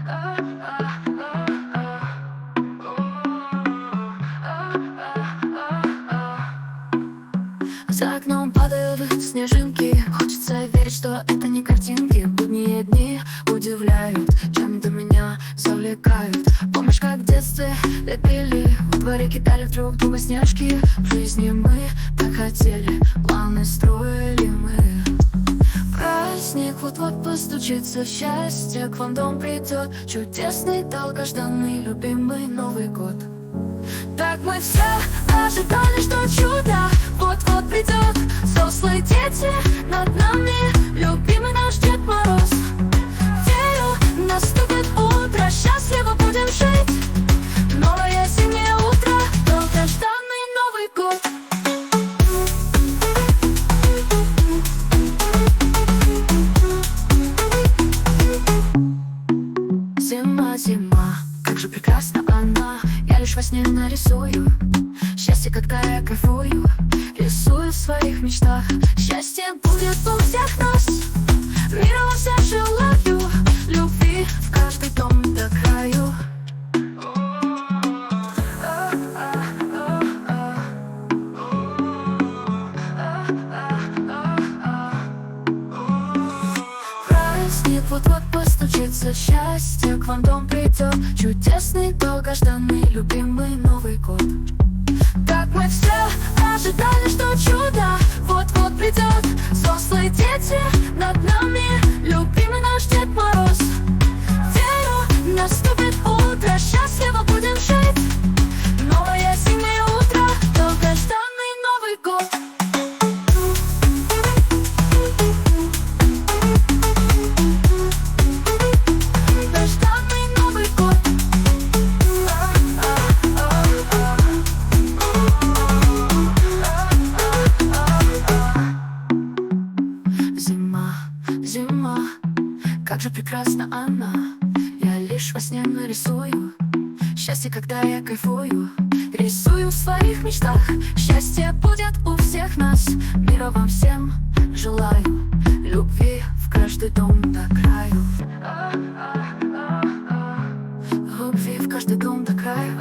За окном падают снежинки. Хочется верить, что это не картинки. Будние дни удивляют, чем-то меня завлекают. Помнишь, как в детстве лепили, во дворе кидали друг друга снежки. В жизни мы так хотели, планы строили мы. Праздник вот-вот постучится, счастье к вам дом придет. Чудесный, долгожданный, любимый Новый год. Так мы все ожидали, что чудо вот-вот придет. Взрослые дети над нами, любимый наш Дед Мороз. Верю, наступит утро, счастливо будем жить. Новое зимнее утро, долгожданный Новый год. Зима, зима, как же прекрасна она. Я лишь во сне нарисую счастье, когда я кайфую. Рисую в своих мечтах, счастье будет у всех нас. Мира во всем желаю, любви в каждый дом до краю. Праздник вот-вот постучится, счастье к вам дом придет. Чудесный, долгожданный, любимый Новый год. Так мы все ожидали, что чудо вот-вот придет. Взрослые дети над нами, любимый наш Дед Мороз. Верю, наступит утро, счастливо будем жить. Новое зимнее утро, долгожданный Новый год. Зима, как же прекрасна она. Я лишь во сне нарисую счастье, когда я кайфую. Рисую в своих мечтах, счастье будет у всех нас. Мира вам всем желаю, любви в каждый дом до краю. Любви в каждый дом до краю.